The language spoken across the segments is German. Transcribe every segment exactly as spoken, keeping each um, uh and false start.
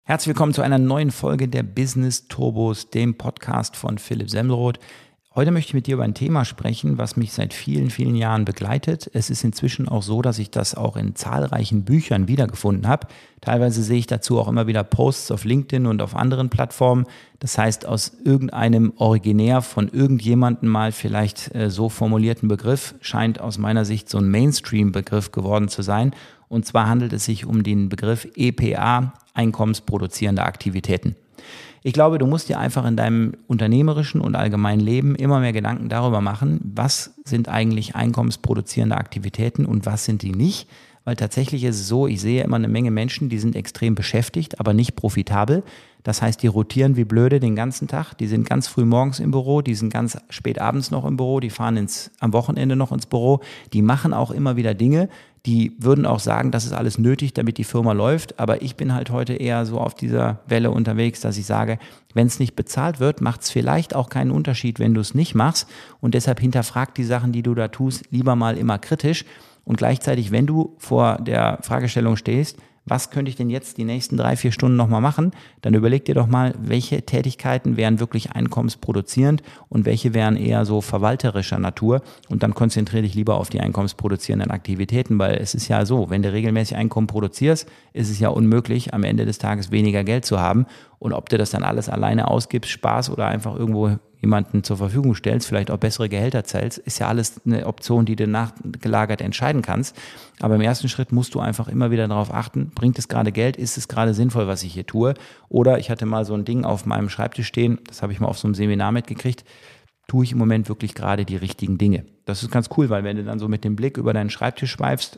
Herzlich willkommen zu einer neuen Folge der Business Turbos, dem Podcast von Philipp Semmelroth. Heute möchte ich mit dir über ein Thema sprechen, was mich seit vielen, vielen Jahren begleitet. Es ist inzwischen auch so, dass ich das auch in zahlreichen Büchern wiedergefunden habe. Teilweise sehe ich dazu auch immer wieder Posts auf LinkedIn und auf anderen Plattformen. Das heißt, aus irgendeinem Originär von irgendjemandem mal vielleicht äh, so formulierten Begriff scheint aus meiner Sicht so ein Mainstream-Begriff geworden zu sein. Und zwar handelt es sich um den Begriff E P A, einkommensproduzierende Aktivitäten. Ich glaube, du musst dir einfach in deinem unternehmerischen und allgemeinen Leben immer mehr Gedanken darüber machen, was sind eigentlich einkommensproduzierende Aktivitäten und was sind die nicht. Weil tatsächlich ist es so, ich sehe immer eine Menge Menschen, die sind extrem beschäftigt, aber nicht profitabel. Das heißt, die rotieren wie blöde den ganzen Tag, die sind ganz früh morgens im Büro, die sind ganz spät abends noch im Büro, die fahren ins, am Wochenende noch ins Büro, die machen auch immer wieder Dinge, die würden auch sagen, das ist alles nötig, damit die Firma läuft, aber ich bin halt heute eher so auf dieser Welle unterwegs, dass ich sage, wenn es nicht bezahlt wird, macht es vielleicht auch keinen Unterschied, wenn du es nicht machst und deshalb hinterfrag die Sachen, die du da tust, lieber mal immer kritisch und gleichzeitig, wenn du vor der Fragestellung stehst, was könnte ich denn jetzt die nächsten drei, vier Stunden nochmal machen? Dann überleg dir doch mal, welche Tätigkeiten wären wirklich einkommensproduzierend und welche wären eher so verwalterischer Natur und dann konzentriere dich lieber auf die einkommensproduzierenden Aktivitäten, weil es ist ja so, wenn du regelmäßig Einkommen produzierst, ist es ja unmöglich, am Ende des Tages weniger Geld zu haben und ob du das dann alles alleine ausgibst, Spaß oder einfach irgendwo jemanden zur Verfügung stellst, vielleicht auch bessere Gehälter zahlst, ist ja alles eine Option, die du nachgelagert entscheiden kannst. Aber im ersten Schritt musst du einfach immer wieder darauf achten, bringt es gerade Geld, ist es gerade sinnvoll, was ich hier tue? Oder ich hatte mal so ein Ding auf meinem Schreibtisch stehen, das habe ich mal auf so einem Seminar mitgekriegt, tue ich im Moment wirklich gerade die richtigen Dinge. Das ist ganz cool, weil wenn du dann so mit dem Blick über deinen Schreibtisch schweifst,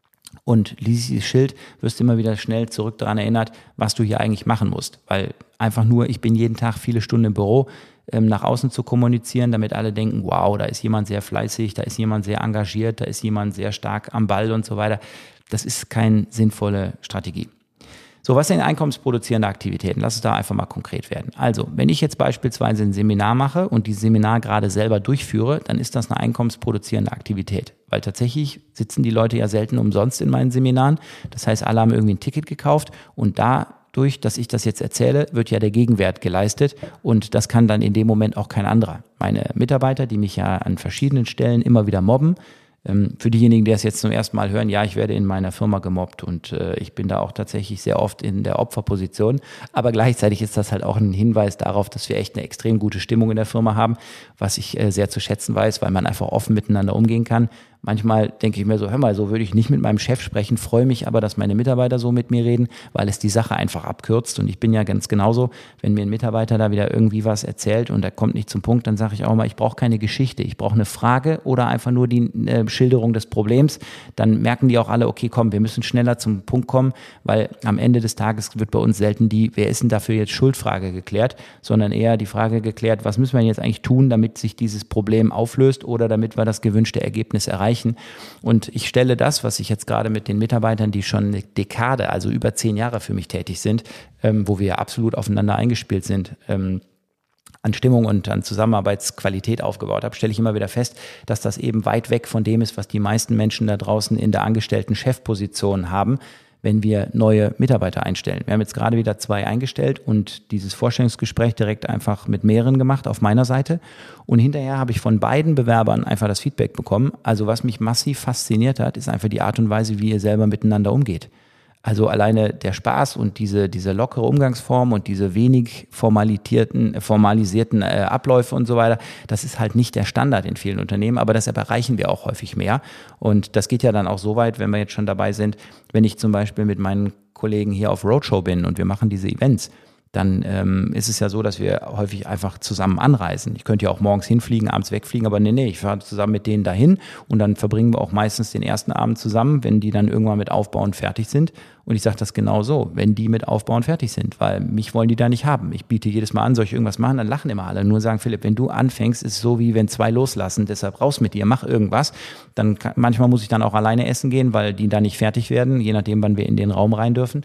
und liest dieses Schild, wirst du immer wieder schnell zurück daran erinnert, was du hier eigentlich machen musst. Weil einfach nur, ich bin jeden Tag viele Stunden im Büro, ähm, nach außen zu kommunizieren, damit alle denken, wow, da ist jemand sehr fleißig, da ist jemand sehr engagiert, da ist jemand sehr stark am Ball und so weiter. Das ist keine sinnvolle Strategie. So, was sind einkommensproduzierende Aktivitäten? Lass es da einfach mal konkret werden. Also, wenn ich jetzt beispielsweise ein Seminar mache und dieses Seminar gerade selber durchführe, dann ist das eine einkommensproduzierende Aktivität. Weil tatsächlich sitzen die Leute ja selten umsonst in meinen Seminaren. Das heißt, alle haben irgendwie ein Ticket gekauft und dadurch, dass ich das jetzt erzähle, wird ja der Gegenwert geleistet und das kann dann in dem Moment auch kein anderer. Meine Mitarbeiter, die mich ja an verschiedenen Stellen immer wieder mobben, für diejenigen, die das jetzt zum ersten Mal hören, ja, ich werde in meiner Firma gemobbt und äh, ich bin da auch tatsächlich sehr oft in der Opferposition, aber gleichzeitig ist das halt auch ein Hinweis darauf, dass wir echt eine extrem gute Stimmung in der Firma haben, was ich äh, sehr zu schätzen weiß, weil man einfach offen miteinander umgehen kann. Manchmal denke ich mir so, hör mal, so würde ich nicht mit meinem Chef sprechen, freue mich aber, dass meine Mitarbeiter so mit mir reden, weil es die Sache einfach abkürzt und ich bin ja ganz genauso, wenn mir ein Mitarbeiter da wieder irgendwie was erzählt und er kommt nicht zum Punkt, dann sage ich auch mal, ich brauche keine Geschichte, ich brauche eine Frage oder einfach nur die äh, Schilderung des Problems, dann merken die auch alle, okay, komm, wir müssen schneller zum Punkt kommen, weil am Ende des Tages wird bei uns selten die, wer ist denn dafür jetzt Schuldfrage geklärt, sondern eher die Frage geklärt, was müssen wir jetzt eigentlich tun, damit sich dieses Problem auflöst oder damit wir das gewünschte Ergebnis erreichen. Und ich stelle das, was ich jetzt gerade mit den Mitarbeitern, die schon eine Dekade, also über zehn Jahre für mich tätig sind, ähm, wo wir absolut aufeinander eingespielt sind, ähm, an Stimmung und an Zusammenarbeitsqualität aufgebaut habe, stelle ich immer wieder fest, dass das eben weit weg von dem ist, was die meisten Menschen da draußen in der angestellten Chefposition haben, wenn wir neue Mitarbeiter einstellen. Wir haben jetzt gerade wieder zwei eingestellt und dieses Vorstellungsgespräch direkt einfach mit mehreren gemacht auf meiner Seite. Und hinterher habe ich von beiden Bewerbern einfach das Feedback bekommen. Also was mich massiv fasziniert hat, ist einfach die Art und Weise, wie ihr selber miteinander umgeht. Also alleine der Spaß und diese, diese lockere Umgangsform und diese wenig formalisierten, formalisierten äh, Abläufe und so weiter, das ist halt nicht der Standard in vielen Unternehmen, aber deshalb erreichen wir auch häufig mehr. Und das geht ja dann auch so weit, wenn wir jetzt schon dabei sind, wenn ich zum Beispiel mit meinen Kollegen hier auf Roadshow bin und wir machen diese Events, dann ähm, ist es ja so, dass wir häufig einfach zusammen anreisen. Ich könnte ja auch morgens hinfliegen, abends wegfliegen, aber nee, nee, ich fahre zusammen mit denen dahin und dann verbringen wir auch meistens den ersten Abend zusammen, wenn die dann irgendwann mit Aufbauen fertig sind. Und ich sage das genau so, wenn die mit Aufbauen fertig sind, weil mich wollen die da nicht haben. Ich biete jedes Mal an, soll ich irgendwas machen, dann lachen immer alle. Nur sagen, Philipp, wenn du anfängst, ist es so, wie wenn zwei loslassen, deshalb raus mit dir, mach irgendwas. Dann kann, manchmal muss ich dann auch alleine essen gehen, weil die da nicht fertig werden, je nachdem, wann wir in den Raum rein dürfen.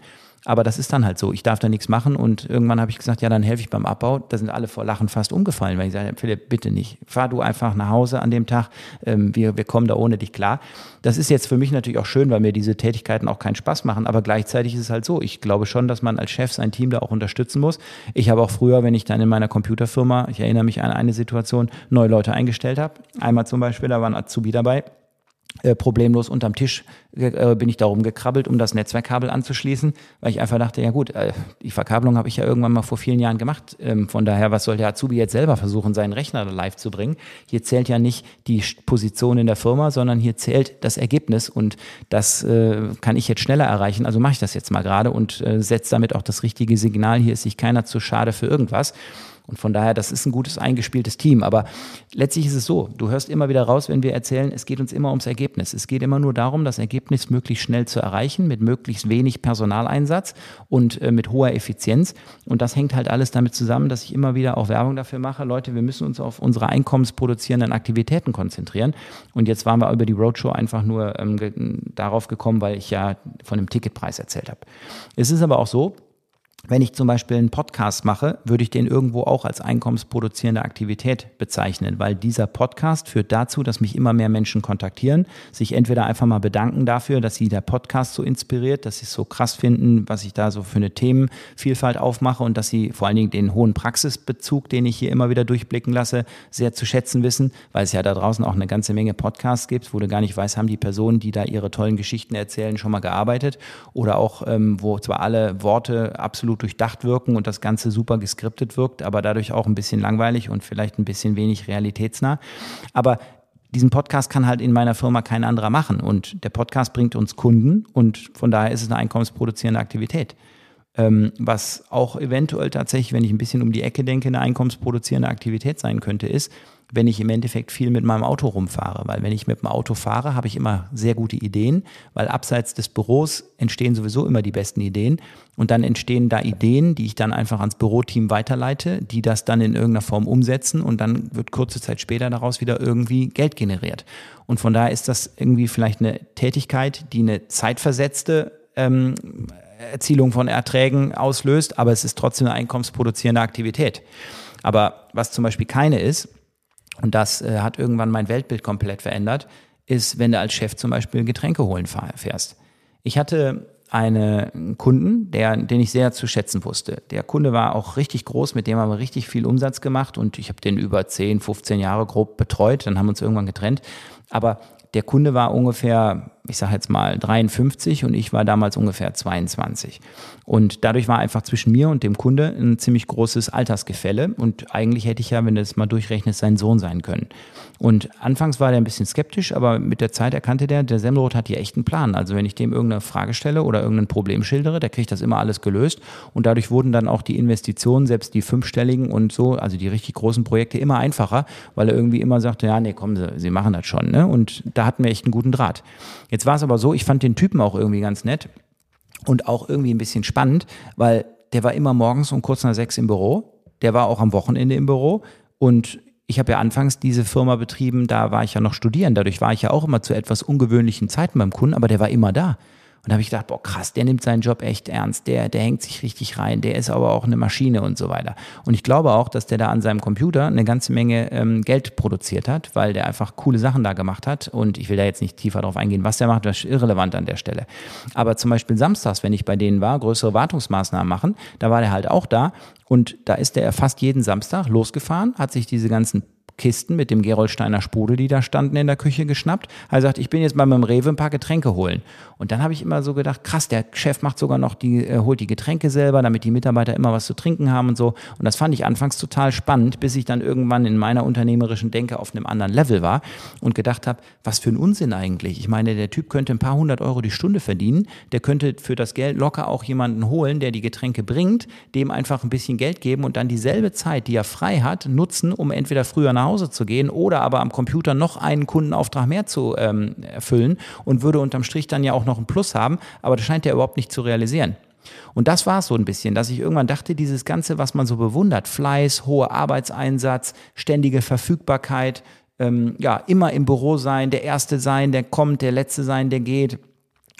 Aber das ist dann halt so. Ich darf da nichts machen und irgendwann habe ich gesagt, ja, dann helfe ich beim Abbau. Da sind alle vor Lachen fast umgefallen, weil ich sage, Philipp, bitte nicht. Fahr du einfach nach Hause an dem Tag. Ähm, wir, wir kommen da ohne dich klar. Das ist jetzt für mich natürlich auch schön, weil mir diese Tätigkeiten auch keinen Spaß machen. Aber gleichzeitig ist es halt so. Ich glaube schon, dass man als Chef sein Team da auch unterstützen muss. Ich habe auch früher, wenn ich dann in meiner Computerfirma, ich erinnere mich an eine Situation, neue Leute eingestellt habe. Einmal zum Beispiel, da war ein Azubi dabei. Äh, problemlos unterm Tisch äh, bin ich da rumgekrabbelt, um das Netzwerkkabel anzuschließen, weil ich einfach dachte, ja gut, äh, die Verkabelung habe ich ja irgendwann mal vor vielen Jahren gemacht. Ähm, von daher, was soll der Azubi jetzt selber versuchen, seinen Rechner live zu bringen? Hier zählt ja nicht die Position in der Firma, sondern hier zählt das Ergebnis und das äh, kann ich jetzt schneller erreichen. Also mache ich das jetzt mal gerade und äh, setze damit auch das richtige Signal. Hier ist sich keiner zu schade für irgendwas. Und von daher, das ist ein gutes eingespieltes Team. Aber letztlich ist es so, du hörst immer wieder raus, wenn wir erzählen, es geht uns immer ums Ergebnis. Es geht immer nur darum, das Ergebnis möglichst schnell zu erreichen, mit möglichst wenig Personaleinsatz und äh, mit hoher Effizienz. Und das hängt halt alles damit zusammen, dass ich immer wieder auch Werbung dafür mache. Leute, wir müssen uns auf unsere einkommensproduzierenden Aktivitäten konzentrieren. Und jetzt waren wir über die Roadshow einfach nur ähm, ge- darauf gekommen, weil ich ja von dem Ticketpreis erzählt habe. Es ist aber auch so, wenn ich zum Beispiel einen Podcast mache, würde ich den irgendwo auch als einkommensproduzierende Aktivität bezeichnen, weil dieser Podcast führt dazu, dass mich immer mehr Menschen kontaktieren, sich entweder einfach mal bedanken dafür, dass sie der Podcast so inspiriert, dass sie es so krass finden, was ich da so für eine Themenvielfalt aufmache und dass sie vor allen Dingen den hohen Praxisbezug, den ich hier immer wieder durchblicken lasse, sehr zu schätzen wissen, weil es ja da draußen auch eine ganze Menge Podcasts gibt, wo du gar nicht weißt, haben die Personen, die da ihre tollen Geschichten erzählen, schon mal gearbeitet oder auch, ähm, wo zwar alle Worte absolut durchdacht wirken und das Ganze super geskriptet wirkt, aber dadurch auch ein bisschen langweilig und vielleicht ein bisschen wenig realitätsnah. Aber diesen Podcast kann halt in meiner Firma kein anderer machen und der Podcast bringt uns Kunden und von daher ist es eine einkommensproduzierende Aktivität. Ähm, was auch eventuell tatsächlich, wenn ich ein bisschen um die Ecke denke, eine einkommensproduzierende Aktivität sein könnte, ist, wenn ich im Endeffekt viel mit meinem Auto rumfahre. Weil wenn ich mit dem Auto fahre, habe ich immer sehr gute Ideen, weil abseits des Büros entstehen sowieso immer die besten Ideen und dann entstehen da Ideen, die ich dann einfach ans Büroteam weiterleite, die das dann in irgendeiner Form umsetzen und dann wird kurze Zeit später daraus wieder irgendwie Geld generiert. Und von daher ist das irgendwie vielleicht eine Tätigkeit, die eine zeitversetzte ähm, Erzielung von Erträgen auslöst, aber es ist trotzdem eine einkommensproduzierende Aktivität. Aber was zum Beispiel keine ist, und das äh, hat irgendwann mein Weltbild komplett verändert, ist, wenn du als Chef zum Beispiel Getränke holen fährst. Ich hatte einen Kunden, der, den ich sehr zu schätzen wusste. Der Kunde war auch richtig groß, mit dem haben wir richtig viel Umsatz gemacht und ich habe den über zehn, fünfzehn Jahre grob betreut, dann haben wir uns irgendwann getrennt. Aber der Kunde war ungefähr, ich sage jetzt mal dreiundfünfzig und ich war damals ungefähr zweiundzwanzig. Und dadurch war einfach zwischen mir und dem Kunde ein ziemlich großes Altersgefälle und eigentlich hätte ich ja, wenn du das mal durchrechnest, sein Sohn sein können. Und anfangs war der ein bisschen skeptisch, aber mit der Zeit erkannte der, der Semmelroth hat hier echt einen Plan. Also wenn ich dem irgendeine Frage stelle oder irgendein Problem schildere, der kriegt das immer alles gelöst und dadurch wurden dann auch die Investitionen, selbst die fünfstelligen und so, also die richtig großen Projekte immer einfacher, weil er irgendwie immer sagte, ja, nee, komm, Sie, Sie machen das schon, ne? Und da hatten wir echt einen guten Draht. Jetzt war es aber so, ich fand den Typen auch irgendwie ganz nett und auch irgendwie ein bisschen spannend, weil der war immer morgens um kurz nach sechs im Büro, der war auch am Wochenende im Büro und ich habe ja anfangs diese Firma betrieben, da war ich ja noch studieren, dadurch war ich ja auch immer zu etwas ungewöhnlichen Zeiten beim Kunden, aber der war immer da. Und da habe ich gedacht, boah krass, der nimmt seinen Job echt ernst, der, der hängt sich richtig rein, der ist aber auch eine Maschine und so weiter. Und ich glaube auch, dass der da an seinem Computer eine ganze Menge ähm, Geld produziert hat, weil der einfach coole Sachen da gemacht hat. Und ich will da jetzt nicht tiefer drauf eingehen, was der macht, das ist irrelevant an der Stelle. Aber zum Beispiel samstags, wenn ich bei denen war, größere Wartungsmaßnahmen machen, da war der halt auch da. Und da ist der fast jeden Samstag losgefahren, hat sich diese ganzen Kisten mit dem Gerolsteiner Sprudel, die da standen in der Küche, geschnappt. Er sagt, ich bin jetzt mal mit dem Rewe ein paar Getränke holen. Und dann habe ich immer so gedacht, krass, der Chef macht sogar noch die, äh, holt die Getränke selber, damit die Mitarbeiter immer was zu trinken haben und so. Und das fand ich anfangs total spannend, bis ich dann irgendwann in meiner unternehmerischen Denke auf einem anderen Level war und gedacht habe, was für ein Unsinn eigentlich. Ich meine, der Typ könnte ein paar hundert Euro die Stunde verdienen, der könnte für das Geld locker auch jemanden holen, der die Getränke bringt, dem einfach ein bisschen Geld geben und dann dieselbe Zeit, die er frei hat, nutzen, um entweder früher nach Hause zu gehen oder aber am Computer noch einen Kundenauftrag mehr zu ähm, erfüllen und würde unterm Strich dann ja auch noch einen Plus haben, aber das scheint er überhaupt nicht zu realisieren. Und das war es so ein bisschen, dass ich irgendwann dachte, dieses Ganze, was man so bewundert, Fleiß, hoher Arbeitseinsatz, ständige Verfügbarkeit, ähm, ja, immer im Büro sein, der Erste sein, der kommt, der Letzte sein, der geht,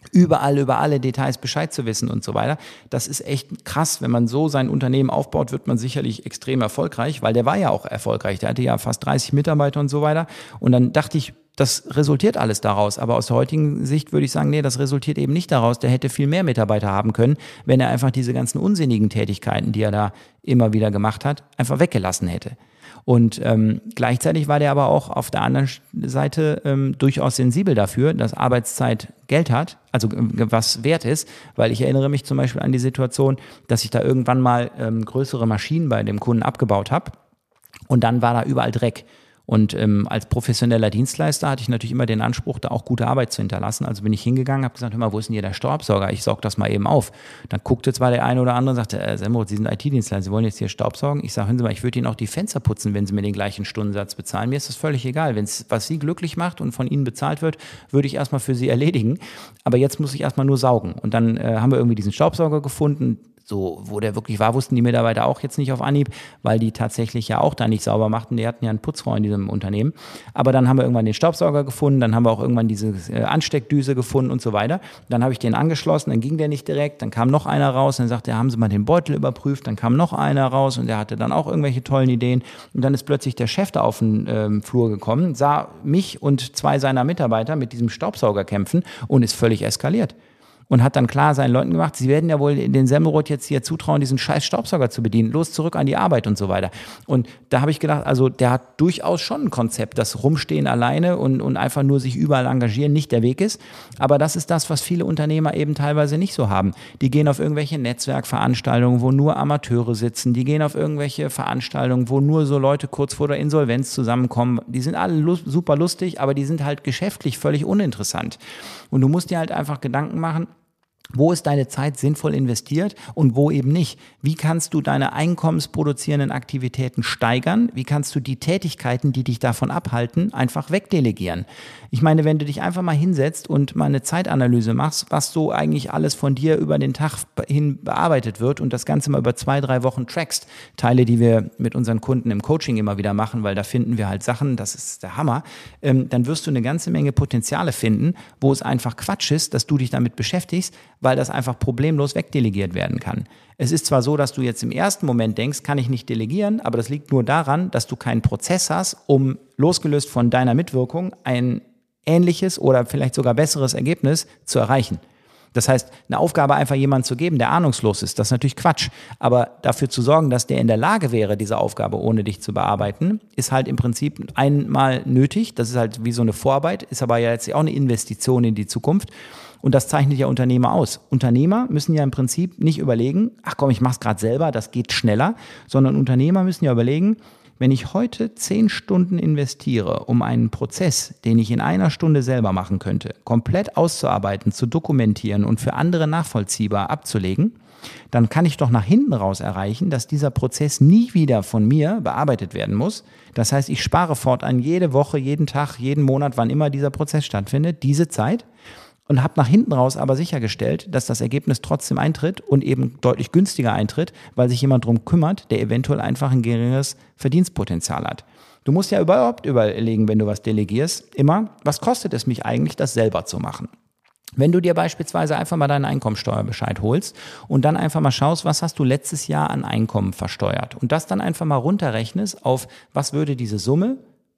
überall über alle Details Bescheid zu wissen und so weiter. Das ist echt krass. Wenn man so sein Unternehmen aufbaut, wird man sicherlich extrem erfolgreich, weil der war ja auch erfolgreich. Der hatte ja fast dreißig Mitarbeiter und so weiter. Und dann dachte ich, das resultiert alles daraus. Aber aus der heutigen Sicht würde ich sagen, nee, das resultiert eben nicht daraus. Der hätte viel mehr Mitarbeiter haben können, wenn er einfach diese ganzen unsinnigen Tätigkeiten, die er da immer wieder gemacht hat, einfach weggelassen hätte. Und ähm, gleichzeitig war der aber auch auf der anderen Seite ähm, durchaus sensibel dafür, dass Arbeitszeit Geld hat, also äh, was wert ist, weil ich erinnere mich zum Beispiel an die Situation, dass ich da irgendwann mal ähm, größere Maschinen bei dem Kunden abgebaut habe und dann war da überall Dreck. Und ähm, als professioneller Dienstleister hatte ich natürlich immer den Anspruch, da auch gute Arbeit zu hinterlassen. Also bin ich hingegangen, habe gesagt, hör mal, wo ist denn hier der Staubsauger? Ich saug das mal eben auf. Dann guckte zwar der eine oder andere und sagte, äh, Semroth, Sie sind I T-Dienstleister, Sie wollen jetzt hier Staubsaugen? Ich sage, hören Sie mal, ich würde Ihnen auch die Fenster putzen, wenn Sie mir den gleichen Stundensatz bezahlen. Mir ist das völlig egal. Wenn es was Sie glücklich macht und von Ihnen bezahlt wird, würde ich erstmal für Sie erledigen. Aber jetzt muss ich erstmal nur saugen. Und dann äh, haben wir irgendwie diesen Staubsauger gefunden. So, wo der wirklich war, wussten die Mitarbeiter auch jetzt nicht auf Anhieb, weil die tatsächlich ja auch da nicht sauber machten. Die hatten ja einen Putzfrau in diesem Unternehmen. Aber dann haben wir irgendwann den Staubsauger gefunden, dann haben wir auch irgendwann diese äh, Ansteckdüse gefunden und so weiter. Dann habe ich den angeschlossen, dann ging der nicht direkt, dann kam noch einer raus, dann sagte er, haben Sie mal den Beutel überprüft, dann kam noch einer raus und der hatte dann auch irgendwelche tollen Ideen. Und dann ist plötzlich der Chef da auf den ähm, Flur gekommen, sah mich und zwei seiner Mitarbeiter mit diesem Staubsauger kämpfen und ist völlig eskaliert. Und hat dann klar seinen Leuten gemacht, sie werden ja wohl den Semmelroth jetzt hier zutrauen, diesen scheiß Staubsauger zu bedienen. Los, zurück an die Arbeit und so weiter. Und da habe ich gedacht, also der hat durchaus schon ein Konzept, dass Rumstehen alleine und, und einfach nur sich überall engagieren nicht der Weg ist. Aber das ist das, was viele Unternehmer eben teilweise nicht so haben. Die gehen auf irgendwelche Netzwerkveranstaltungen, wo nur Amateure sitzen. Die gehen auf irgendwelche Veranstaltungen, wo nur so Leute kurz vor der Insolvenz zusammenkommen. Die sind alle lu- super lustig, aber die sind halt geschäftlich völlig uninteressant. Und du musst dir halt einfach Gedanken machen, wo ist deine Zeit sinnvoll investiert und wo eben nicht? Wie kannst du deine einkommensproduzierenden Aktivitäten steigern? Wie kannst du die Tätigkeiten, die dich davon abhalten, einfach wegdelegieren? Ich meine, wenn du dich einfach mal hinsetzt und mal eine Zeitanalyse machst, was so eigentlich alles von dir über den Tag hin bearbeitet wird und das Ganze mal über zwei, drei Wochen trackst, Teile, die wir mit unseren Kunden im Coaching immer wieder machen, weil da finden wir halt Sachen, das ist der Hammer, ähm, dann wirst du eine ganze Menge Potenziale finden, wo es einfach Quatsch ist, dass du dich damit beschäftigst, weil das einfach problemlos wegdelegiert werden kann. Es ist zwar so, dass du jetzt im ersten Moment denkst, kann ich nicht delegieren, aber das liegt nur daran, dass du keinen Prozess hast, um losgelöst von deiner Mitwirkung ein ähnliches oder vielleicht sogar besseres Ergebnis zu erreichen. Das heißt, eine Aufgabe einfach jemandem zu geben, der ahnungslos ist, das ist natürlich Quatsch. Aber dafür zu sorgen, dass der in der Lage wäre, diese Aufgabe ohne dich zu bearbeiten, ist halt im Prinzip einmal nötig. Das ist halt wie so eine Vorarbeit, ist aber ja jetzt auch eine Investition in die Zukunft. Und das zeichnet ja Unternehmer aus. Unternehmer müssen ja im Prinzip nicht überlegen, ach komm, ich mach's gerade selber, das geht schneller, sondern Unternehmer müssen ja überlegen, wenn ich heute zehn Stunden investiere, um einen Prozess, den ich in einer Stunde selber machen könnte, komplett auszuarbeiten, zu dokumentieren und für andere nachvollziehbar abzulegen, dann kann ich doch nach hinten raus erreichen, dass dieser Prozess nie wieder von mir bearbeitet werden muss. Das heißt, ich spare fortan jede Woche, jeden Tag, jeden Monat, wann immer dieser Prozess stattfindet, diese Zeit. Und habe nach hinten raus aber sichergestellt, dass das Ergebnis trotzdem eintritt und eben deutlich günstiger eintritt, weil sich jemand drum kümmert, der eventuell einfach ein geringeres Verdienstpotenzial hat. Du musst ja überhaupt überlegen, wenn du was delegierst, immer, was kostet es mich eigentlich, das selber zu machen? Wenn du dir beispielsweise einfach mal deinen Einkommensteuerbescheid holst und dann einfach mal schaust, was hast du letztes Jahr an Einkommen versteuert und das dann einfach mal runterrechnest auf, was würde diese Summe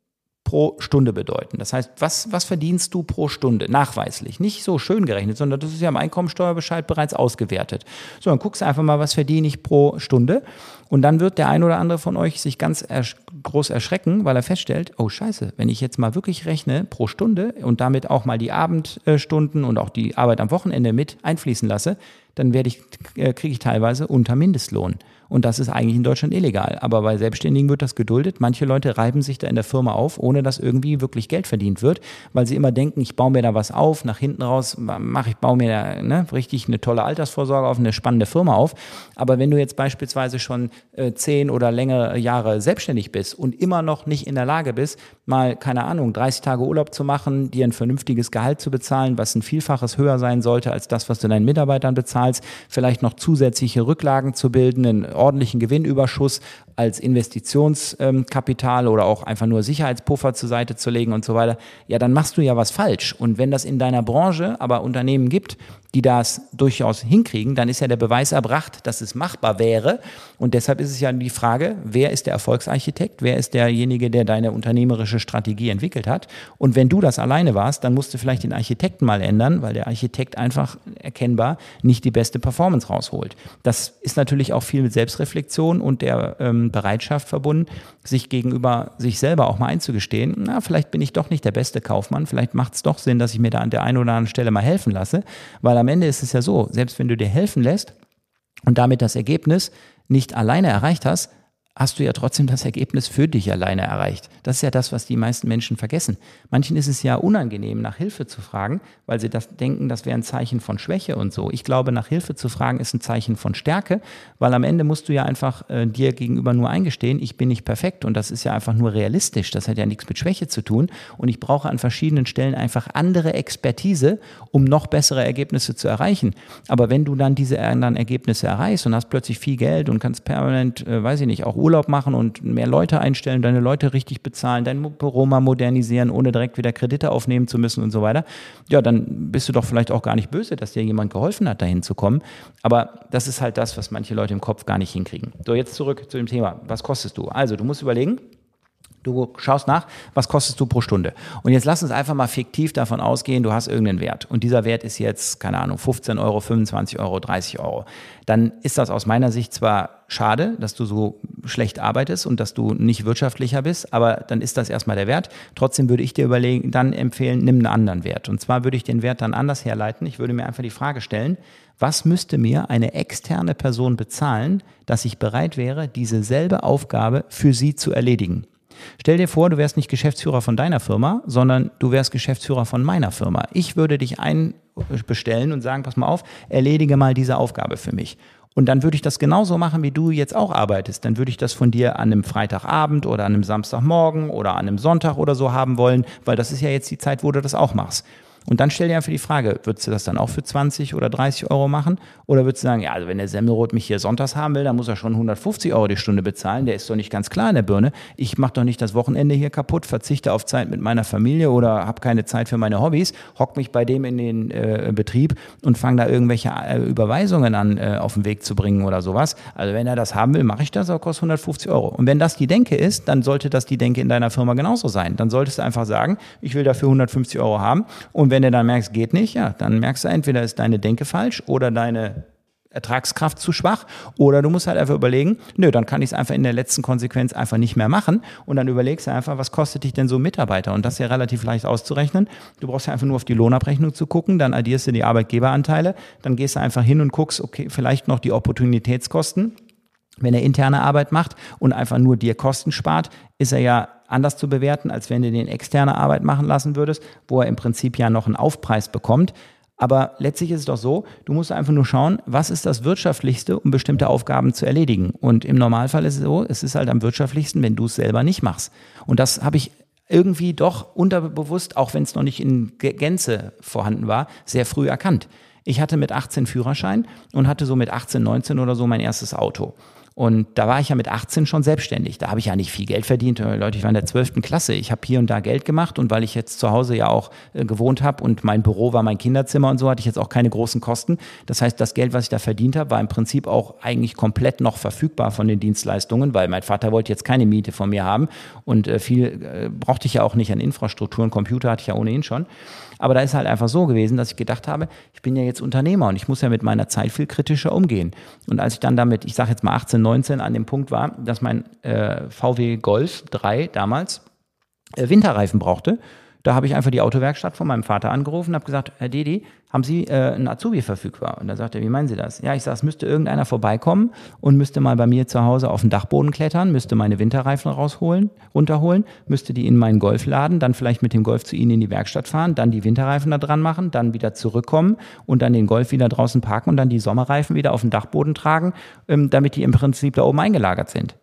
pro Stunde bedeuten. Das heißt, was, was verdienst du pro Stunde? Nachweislich. Nicht so schön gerechnet, sondern das ist ja im Einkommensteuerbescheid bereits ausgewertet. So, dann guckst du einfach mal, was verdiene ich pro Stunde? Und dann wird der ein oder andere von euch sich ganz ersch- groß erschrecken, weil er feststellt, oh Scheiße, wenn ich jetzt mal wirklich rechne pro Stunde und damit auch mal die Abendstunden und auch die Arbeit am Wochenende mit einfließen lasse, dann werde ich, äh, kriege ich teilweise unter Mindestlohn. Und das ist eigentlich in Deutschland illegal. Aber bei Selbstständigen wird das geduldet. Manche Leute reiben sich da in der Firma auf, ohne dass irgendwie wirklich Geld verdient wird, weil sie immer denken, ich baue mir da was auf, nach hinten raus mache ich, baue mir da ne, richtig eine tolle Altersvorsorge auf, eine spannende Firma auf. Aber wenn du jetzt beispielsweise schon äh, zehn oder längere Jahre selbstständig bist und immer noch nicht in der Lage bist, mal, keine Ahnung, dreißig Tage Urlaub zu machen, dir ein vernünftiges Gehalt zu bezahlen, was ein Vielfaches höher sein sollte als das, was du deinen Mitarbeitern bezahlst, vielleicht noch zusätzliche Rücklagen zu bilden, einen ordentlichen Gewinnüberschuss als Investitionskapital oder auch einfach nur Sicherheitspuffer zur Seite zu legen und so weiter, ja, dann machst du ja was falsch. Und wenn das in deiner Branche aber Unternehmen gibt, die das durchaus hinkriegen, dann ist ja der Beweis erbracht, dass es machbar wäre. Und deshalb ist es ja die Frage, wer ist der Erfolgsarchitekt, wer ist derjenige, der deine unternehmerische Strategie entwickelt hat. Und wenn du das alleine warst, dann musst du vielleicht den Architekten mal ändern, weil der Architekt einfach erkennbar nicht die beste Performance rausholt. Das ist natürlich auch viel mit Selbstreflexion und der ähm, Bereitschaft verbunden, sich gegenüber sich selber auch mal einzugestehen, na, vielleicht bin ich doch nicht der beste Kaufmann, vielleicht macht es doch Sinn, dass ich mir da an der einen oder anderen Stelle mal helfen lasse, weil am Ende ist es ja so, selbst wenn du dir helfen lässt und damit das Ergebnis nicht alleine erreicht hast, hast du ja trotzdem das Ergebnis für dich alleine erreicht. Das ist ja das, was die meisten Menschen vergessen. Manchen ist es ja unangenehm, nach Hilfe zu fragen, weil sie das denken, das wäre ein Zeichen von Schwäche und so. Ich glaube, nach Hilfe zu fragen ist ein Zeichen von Stärke, weil am Ende musst du ja einfach äh, dir gegenüber nur eingestehen, ich bin nicht perfekt und das ist ja einfach nur realistisch. Das hat ja nichts mit Schwäche zu tun und ich brauche an verschiedenen Stellen einfach andere Expertise, um noch bessere Ergebnisse zu erreichen. Aber wenn du dann diese anderen Ergebnisse erreichst und hast plötzlich viel Geld und kannst permanent, äh, weiß ich nicht, auch Urlaub machen und mehr Leute einstellen, deine Leute richtig bezahlen, dein Büro mal modernisieren, ohne direkt wieder Kredite aufnehmen zu müssen und so weiter, ja, dann bist du doch vielleicht auch gar nicht böse, dass dir jemand geholfen hat, dahin zu kommen. Aber das ist halt das, was manche Leute im Kopf gar nicht hinkriegen. So, jetzt zurück zu dem Thema. Was kostest du? Also, du musst überlegen, du schaust nach, was kostest du pro Stunde? Und jetzt lass uns einfach mal fiktiv davon ausgehen, du hast irgendeinen Wert. Und dieser Wert ist jetzt, keine Ahnung, fünfzehn Euro, fünfundzwanzig Euro, dreißig Euro. Dann ist das aus meiner Sicht zwar schade, dass du so schlecht arbeitest und dass du nicht wirtschaftlicher bist, aber dann ist das erstmal der Wert. Trotzdem würde ich dir überlegen, dann empfehlen, nimm einen anderen Wert. Und zwar würde ich den Wert dann anders herleiten. Ich würde mir einfach die Frage stellen, was müsste mir eine externe Person bezahlen, dass ich bereit wäre, diese selbe Aufgabe für sie zu erledigen? Stell dir vor, du wärst nicht Geschäftsführer von deiner Firma, sondern du wärst Geschäftsführer von meiner Firma. Ich würde dich einbestellen und sagen, pass mal auf, erledige mal diese Aufgabe für mich. Und dann würde ich das genauso machen, wie du jetzt auch arbeitest. Dann würde ich das von dir an einem Freitagabend oder an einem Samstagmorgen oder an einem Sonntag oder so haben wollen, weil das ist ja jetzt die Zeit, wo du das auch machst. Und dann stell dir einfach die Frage, würdest du das dann auch für zwanzig oder dreißig Euro machen? Oder würdest du sagen, ja, also wenn der Semmelroth mich hier sonntags haben will, dann muss er schon hundertfünfzig Euro die Stunde bezahlen. Der ist doch nicht ganz klar in der Birne. Ich mache doch nicht das Wochenende hier kaputt, verzichte auf Zeit mit meiner Familie oder habe keine Zeit für meine Hobbys, hock mich bei dem in den äh, Betrieb und fange da irgendwelche äh, Überweisungen an, äh, auf den Weg zu bringen oder sowas. Also wenn er das haben will, mache ich das, aber kostet hundertfünfzig Euro. Und wenn das die Denke ist, dann sollte das die Denke in deiner Firma genauso sein. Dann solltest du einfach sagen, ich will dafür hundertfünfzig Euro haben. Und wenn du dann merkst, geht nicht, ja, dann merkst du, entweder ist deine Denke falsch oder deine Ertragskraft zu schwach oder du musst halt einfach überlegen, nö, dann kann ich es einfach in der letzten Konsequenz einfach nicht mehr machen und dann überlegst du einfach, was kostet dich denn so ein Mitarbeiter und das ist ja relativ leicht auszurechnen. Du brauchst ja einfach nur auf die Lohnabrechnung zu gucken, dann addierst du die Arbeitgeberanteile, dann gehst du einfach hin und guckst, okay, vielleicht noch die Opportunitätskosten. Wenn er interne Arbeit macht und einfach nur dir Kosten spart, ist er ja anders zu bewerten, als wenn du den externe Arbeit machen lassen würdest, wo er im Prinzip ja noch einen Aufpreis bekommt. Aber letztlich ist es doch so, du musst einfach nur schauen, was ist das Wirtschaftlichste, um bestimmte Aufgaben zu erledigen. Und im Normalfall ist es so, es ist halt am wirtschaftlichsten, wenn du es selber nicht machst. Und das habe ich irgendwie doch unterbewusst, auch wenn es noch nicht in Gänze vorhanden war, sehr früh erkannt. Ich hatte mit achtzehn Führerschein und hatte so mit achtzehn, neunzehn oder so mein erstes Auto. Und da war ich ja mit achtzehn schon selbstständig. Da habe ich ja nicht viel Geld verdient. Leute, ich war in der zwölften Klasse. Ich habe hier und da Geld gemacht. Und weil ich jetzt zu Hause ja auch äh, gewohnt habe und mein Büro war mein Kinderzimmer und so, hatte ich jetzt auch keine großen Kosten. Das heißt, das Geld, was ich da verdient habe, war im Prinzip auch eigentlich komplett noch verfügbar von den Dienstleistungen, weil mein Vater wollte jetzt keine Miete von mir haben. Und äh, viel äh, brauchte ich ja auch nicht an Infrastruktur. Einen Computer hatte ich ja ohnehin schon. Aber da ist halt einfach so gewesen, dass ich gedacht habe, ich bin ja jetzt Unternehmer und ich muss ja mit meiner Zeit viel kritischer umgehen. Und als ich dann damit, ich sage jetzt mal achtzehn, neunzehn, an dem Punkt war, dass mein äh, V W Golf drei damals äh, Winterreifen brauchte, da habe ich einfach die Autowerkstatt von meinem Vater angerufen und habe gesagt, Herr Dedi, haben Sie äh, einen Azubi verfügbar? Und da sagt er, wie meinen Sie das? Ja, ich sage, es müsste irgendeiner vorbeikommen und müsste mal bei mir zu Hause auf den Dachboden klettern, müsste meine Winterreifen rausholen, runterholen, müsste die in meinen Golf laden, dann vielleicht mit dem Golf zu Ihnen in die Werkstatt fahren, dann die Winterreifen da dran machen, dann wieder zurückkommen und dann den Golf wieder draußen parken und dann die Sommerreifen wieder auf den Dachboden tragen, ähm, damit die im Prinzip da oben eingelagert sind.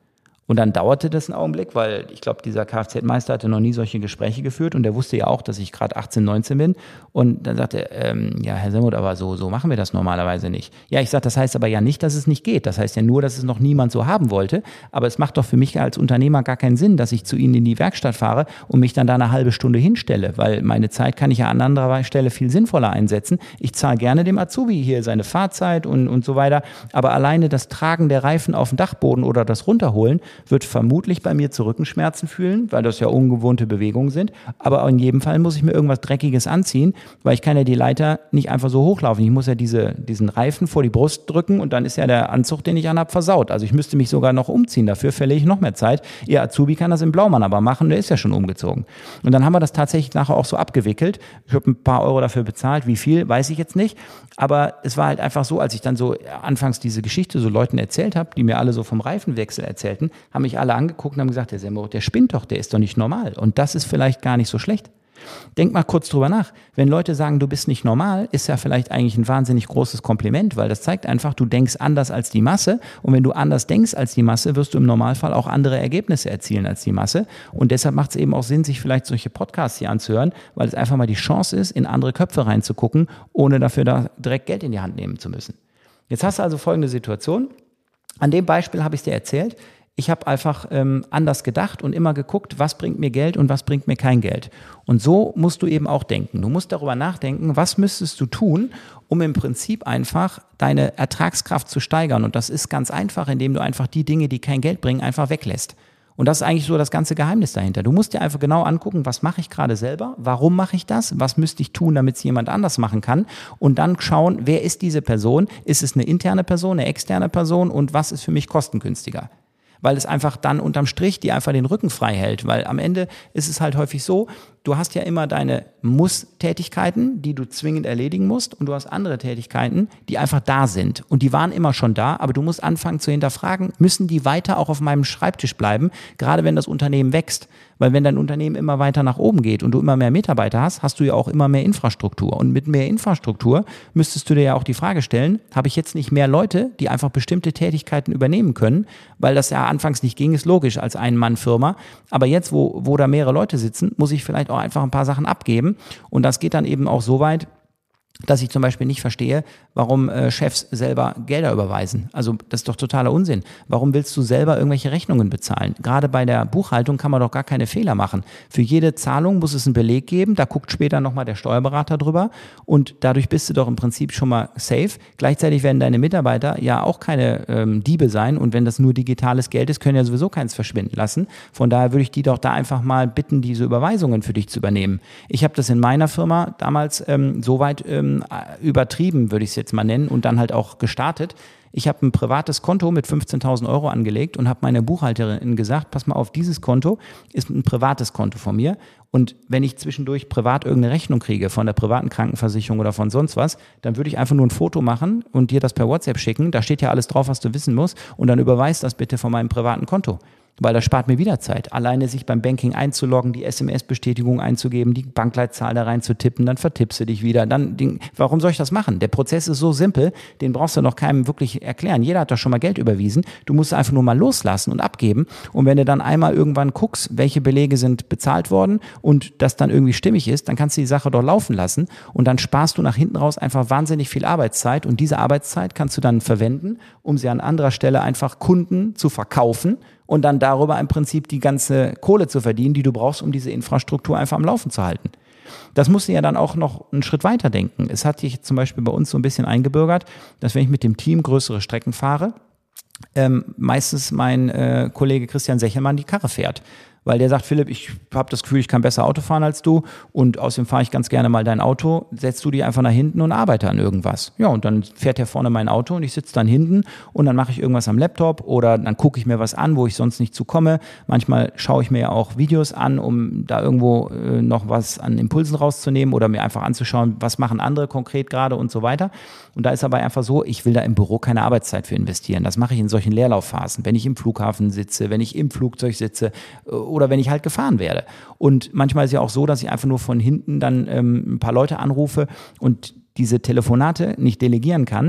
Und dann dauerte das einen Augenblick, weil ich glaube, dieser Kfz-Meister hatte noch nie solche Gespräche geführt und der wusste ja auch, dass ich gerade achtzehn, neunzehn bin. Und dann sagte er, ähm, ja, Herr Semroth, aber so, so machen wir das normalerweise nicht. Ja, ich sage, das heißt aber ja nicht, dass es nicht geht. Das heißt ja nur, dass es noch niemand so haben wollte. Aber es macht doch für mich als Unternehmer gar keinen Sinn, dass ich zu Ihnen in die Werkstatt fahre und mich dann da eine halbe Stunde hinstelle, weil meine Zeit kann ich ja an anderer Stelle viel sinnvoller einsetzen. Ich zahle gerne dem Azubi hier seine Fahrzeit und, und so weiter. Aber alleine das Tragen der Reifen auf dem Dachboden oder das Runterholen wird vermutlich bei mir zu Rückenschmerzen fühlen, weil das ja ungewohnte Bewegungen sind. Aber in jedem Fall muss ich mir irgendwas Dreckiges anziehen, weil ich kann ja die Leiter nicht einfach so hochlaufen. Ich muss ja diese, diesen Reifen vor die Brust drücken und dann ist ja der Anzug, den ich anhab, versaut. Also ich müsste mich sogar noch umziehen. Dafür verliere ich noch mehr Zeit. Ihr Azubi kann das im Blaumann aber machen, der ist ja schon umgezogen. Und dann haben wir das tatsächlich nachher auch so abgewickelt. Ich habe ein paar Euro dafür bezahlt. Wie viel, weiß ich jetzt nicht. Aber es war halt einfach so, als ich dann so anfangs diese Geschichte so Leuten erzählt habe, die mir alle so vom Reifenwechsel erzählten, haben mich alle angeguckt und haben gesagt, der Semroth, der spinnt doch, der ist doch nicht normal. Und das ist vielleicht gar nicht so schlecht. Denk mal kurz drüber nach. Wenn Leute sagen, du bist nicht normal, ist ja vielleicht eigentlich ein wahnsinnig großes Kompliment, weil das zeigt einfach, du denkst anders als die Masse. Und wenn du anders denkst als die Masse, wirst du im Normalfall auch andere Ergebnisse erzielen als die Masse. Und deshalb macht es eben auch Sinn, sich vielleicht solche Podcasts hier anzuhören, weil es einfach mal die Chance ist, in andere Köpfe reinzugucken, ohne dafür da direkt Geld in die Hand nehmen zu müssen. Jetzt hast du also folgende Situation. An dem Beispiel habe ich es dir erzählt. Ich habe einfach ähm, anders gedacht und immer geguckt, was bringt mir Geld und was bringt mir kein Geld. Und so musst du eben auch denken. Du musst darüber nachdenken, was müsstest du tun, um im Prinzip einfach deine Ertragskraft zu steigern. Und das ist ganz einfach, indem du einfach die Dinge, die kein Geld bringen, einfach weglässt. Und das ist eigentlich so das ganze Geheimnis dahinter. Du musst dir einfach genau angucken, was mache ich gerade selber, warum mache ich das, was müsste ich tun, damit es jemand anders machen kann und dann schauen, wer ist diese Person, ist es eine interne Person, eine externe Person und was ist für mich kostengünstiger. Weil es einfach dann unterm Strich dir einfach den Rücken frei hält. Weil am Ende ist es halt häufig so, du hast ja immer deine Muss-Tätigkeiten, die du zwingend erledigen musst und du hast andere Tätigkeiten, die einfach da sind. Und die waren immer schon da, aber du musst anfangen zu hinterfragen, müssen die weiter auch auf meinem Schreibtisch bleiben, gerade wenn das Unternehmen wächst. Weil wenn dein Unternehmen immer weiter nach oben geht und du immer mehr Mitarbeiter hast, hast du ja auch immer mehr Infrastruktur. Und mit mehr Infrastruktur müsstest du dir ja auch die Frage stellen, habe ich jetzt nicht mehr Leute, die einfach bestimmte Tätigkeiten übernehmen können, weil das ja anfangs nicht ging, ist logisch als Ein-Mann-Firma. Aber jetzt, wo, wo da mehrere Leute sitzen, muss ich vielleicht auch einfach ein paar Sachen abgeben. Und das geht dann eben auch so weit, dass ich zum Beispiel nicht verstehe, warum äh, Chefs selber Gelder überweisen. Also das ist doch totaler Unsinn. Warum willst du selber irgendwelche Rechnungen bezahlen? Gerade bei der Buchhaltung kann man doch gar keine Fehler machen. Für jede Zahlung muss es einen Beleg geben, da guckt später nochmal der Steuerberater drüber und dadurch bist du doch im Prinzip schon mal safe. Gleichzeitig werden deine Mitarbeiter ja auch keine ähm, Diebe sein und wenn das nur digitales Geld ist, können ja sowieso keins verschwinden lassen. Von daher würde ich die doch da einfach mal bitten, diese Überweisungen für dich zu übernehmen. Ich habe das in meiner Firma damals ähm, so weit ähm, übertrieben, würde ich es jetzt mal nennen, und dann halt auch gestartet. Ich habe ein privates Konto mit fünfzehntausend Euro angelegt und habe meiner Buchhalterin gesagt, pass mal auf, dieses Konto ist ein privates Konto von mir und wenn ich zwischendurch privat irgendeine Rechnung kriege von der privaten Krankenversicherung oder von sonst was, dann würde ich einfach nur ein Foto machen und dir das per WhatsApp schicken, da steht ja alles drauf, was du wissen musst und dann überweis das bitte von meinem privaten Konto. Weil das spart mir wieder Zeit. Alleine sich beim Banking einzuloggen, die S M S-Bestätigung einzugeben, die Bankleitzahl da rein zu tippen, dann vertippst du dich wieder. Dann, den, warum soll ich das machen? Der Prozess ist so simpel, den brauchst du noch keinem wirklich erklären. Jeder hat doch schon mal Geld überwiesen. Du musst einfach nur mal loslassen und abgeben. Und wenn du dann einmal irgendwann guckst, welche Belege sind bezahlt worden und das dann irgendwie stimmig ist, dann kannst du die Sache doch laufen lassen und dann sparst du nach hinten raus einfach wahnsinnig viel Arbeitszeit und diese Arbeitszeit kannst du dann verwenden, um sie an anderer Stelle einfach Kunden zu verkaufen und dann darüber im Prinzip die ganze Kohle zu verdienen, die du brauchst, um diese Infrastruktur einfach am Laufen zu halten. Das musst du ja dann auch noch einen Schritt weiter denken. Es hat sich zum Beispiel bei uns so ein bisschen eingebürgert, dass wenn ich mit dem Team größere Strecken fahre, ähm, meistens mein äh, Kollege Christian Sechelmann die Karre fährt. Weil der sagt, Philipp, ich habe das Gefühl, ich kann besser Auto fahren als du und außerdem fahre ich ganz gerne mal dein Auto, setzt du dich einfach nach hinten und arbeite an irgendwas. Ja, und dann fährt er vorne mein Auto und ich sitze dann hinten und dann mache ich irgendwas am Laptop oder dann gucke ich mir was an, wo ich sonst nicht zu komme. Manchmal schaue ich mir ja auch Videos an, um da irgendwo äh, noch was an Impulsen rauszunehmen oder mir einfach anzuschauen, was machen andere konkret gerade und so weiter. Und da ist aber einfach so, ich will da im Büro keine Arbeitszeit für investieren. Das mache ich in solchen Leerlaufphasen, wenn ich im Flughafen sitze, wenn ich im Flugzeug sitze, oder wenn ich halt gefahren werde. Und manchmal ist ja auch so, dass ich einfach nur von hinten dann ähm, ein paar Leute anrufe und diese Telefonate nicht delegieren kann,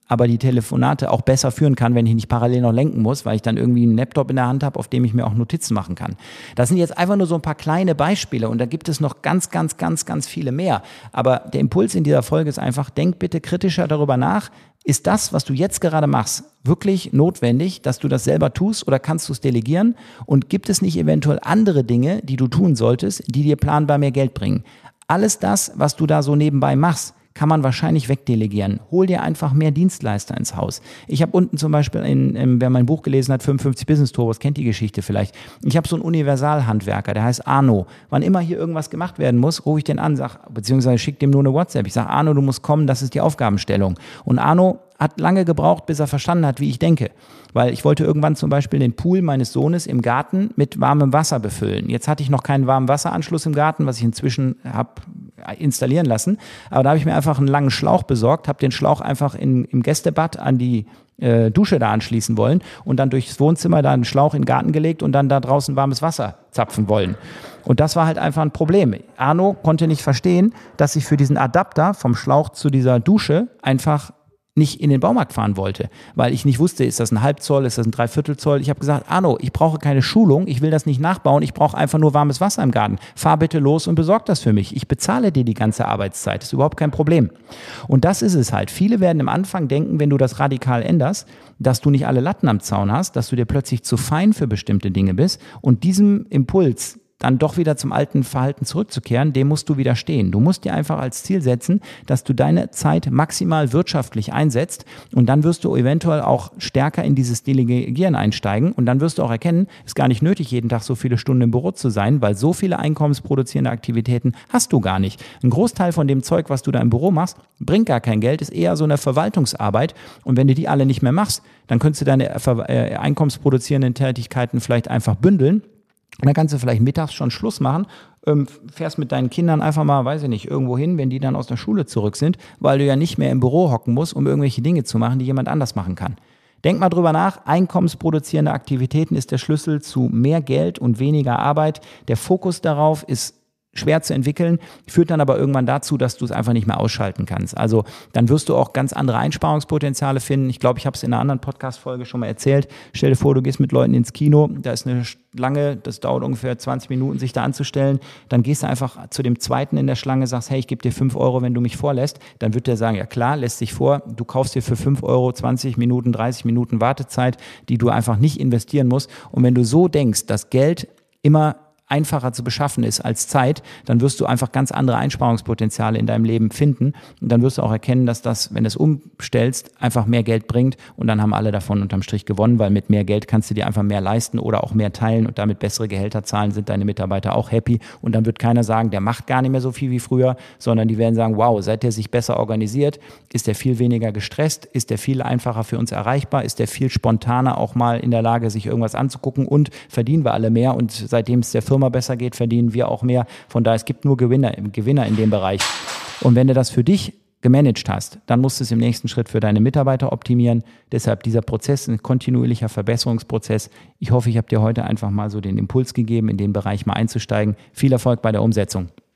aber die Telefonate auch besser führen kann, wenn ich nicht parallel noch lenken muss, weil ich dann irgendwie einen Laptop in der Hand habe, auf dem ich mir auch Notizen machen kann. Das sind jetzt einfach nur so ein paar kleine Beispiele und da gibt es noch ganz, ganz, ganz, ganz viele mehr. Aber der Impuls in dieser Folge ist einfach, denk bitte kritischer darüber nach, ist das, was du jetzt gerade machst, wirklich notwendig, dass du das selber tust oder kannst du es delegieren? Und gibt es nicht eventuell andere Dinge, die du tun solltest, die dir planbar mehr Geld bringen? Alles das, was du da so nebenbei machst, kann man wahrscheinlich wegdelegieren. Hol dir einfach mehr Dienstleister ins Haus. Ich habe unten zum Beispiel, in, in, wer mein Buch gelesen hat, fünfundfünfzig Business Turbos, kennt die Geschichte vielleicht. Ich habe so einen Universalhandwerker, der heißt Arno. Wann immer hier irgendwas gemacht werden muss, rufe ich den an, sag, beziehungsweise schicke dem nur eine WhatsApp. Ich sage, Arno, du musst kommen, das ist die Aufgabenstellung. Und Arno hat lange gebraucht, bis er verstanden hat, wie ich denke. Weil ich wollte irgendwann zum Beispiel den Pool meines Sohnes im Garten mit warmem Wasser befüllen. Jetzt hatte ich noch keinen warmen Wasseranschluss im Garten, was ich inzwischen habe installieren lassen. Aber da habe ich mir einfach einen langen Schlauch besorgt, habe den Schlauch einfach in, im Gästebad an die äh, Dusche da anschließen wollen und dann durchs Wohnzimmer da einen Schlauch in den Garten gelegt und dann da draußen warmes Wasser zapfen wollen. Und das war halt einfach ein Problem. Arno konnte nicht verstehen, dass ich für diesen Adapter vom Schlauch zu dieser Dusche einfach nicht in den Baumarkt fahren wollte, weil ich nicht wusste, ist das ein Halbzoll, ist das ein Dreiviertelzoll. Ich habe gesagt, Arno, ich brauche keine Schulung, ich will das nicht nachbauen, ich brauche einfach nur warmes Wasser im Garten. Fahr bitte los und besorg das für mich. Ich bezahle dir die ganze Arbeitszeit, das ist überhaupt kein Problem. Und das ist es halt. Viele werden am Anfang denken, wenn du das radikal änderst, dass du nicht alle Latten am Zaun hast, dass du dir plötzlich zu fein für bestimmte Dinge bist und diesem Impuls dann doch wieder zum alten Verhalten zurückzukehren, dem musst du widerstehen. Du musst dir einfach als Ziel setzen, dass du deine Zeit maximal wirtschaftlich einsetzt und dann wirst du eventuell auch stärker in dieses Delegieren einsteigen und dann wirst du auch erkennen, es ist gar nicht nötig, jeden Tag so viele Stunden im Büro zu sein, weil so viele einkommensproduzierende Aktivitäten hast du gar nicht. Ein Großteil von dem Zeug, was du da im Büro machst, bringt gar kein Geld, ist eher so eine Verwaltungsarbeit und wenn du die alle nicht mehr machst, dann könntest du deine äh, einkommensproduzierenden Tätigkeiten vielleicht einfach bündeln. Und dann kannst du vielleicht mittags schon Schluss machen, ähm, fährst mit deinen Kindern einfach mal, weiß ich nicht, irgendwo hin, wenn die dann aus der Schule zurück sind, weil du ja nicht mehr im Büro hocken musst, um irgendwelche Dinge zu machen, die jemand anders machen kann. Denk mal drüber nach, einkommensproduzierende Aktivitäten ist der Schlüssel zu mehr Geld und weniger Arbeit. Der Fokus darauf ist schwer zu entwickeln, führt dann aber irgendwann dazu, dass du es einfach nicht mehr ausschalten kannst. Also dann wirst du auch ganz andere Einsparungspotenziale finden. Ich glaube, ich habe es in einer anderen Podcast-Folge schon mal erzählt. Stell dir vor, du gehst mit Leuten ins Kino, da ist eine Schlange, das dauert ungefähr zwanzig Minuten, sich da anzustellen. Dann gehst du einfach zu dem Zweiten in der Schlange, sagst, hey, ich gebe dir fünf Euro, wenn du mich vorlässt. Dann wird der sagen, ja klar, lässt sich vor. Du kaufst dir für fünf Euro zwanzig Minuten, dreißig Minuten Wartezeit, die du einfach nicht investieren musst. Und wenn du so denkst, dass Geld immer einfacher zu beschaffen ist als Zeit, dann wirst du einfach ganz andere Einsparungspotenziale in deinem Leben finden und dann wirst du auch erkennen, dass das, wenn du es umstellst, einfach mehr Geld bringt und dann haben alle davon unterm Strich gewonnen, weil mit mehr Geld kannst du dir einfach mehr leisten oder auch mehr teilen und damit bessere Gehälter zahlen, sind deine Mitarbeiter auch happy und dann wird keiner sagen, der macht gar nicht mehr so viel wie früher, sondern die werden sagen, wow, seit der sich besser organisiert, ist der viel weniger gestresst, ist der viel einfacher für uns erreichbar, ist der viel spontaner auch mal in der Lage, sich irgendwas anzugucken und verdienen wir alle mehr und seitdem es der Firma besser geht, verdienen wir auch mehr. Von daher, es gibt nur Gewinner, Gewinner in dem Bereich. Und wenn du das für dich gemanagt hast, dann musst du es im nächsten Schritt für deine Mitarbeiter optimieren. Deshalb dieser Prozess, ein kontinuierlicher Verbesserungsprozess. Ich hoffe, ich habe dir heute einfach mal so den Impuls gegeben, in den Bereich mal einzusteigen. Viel Erfolg bei der Umsetzung.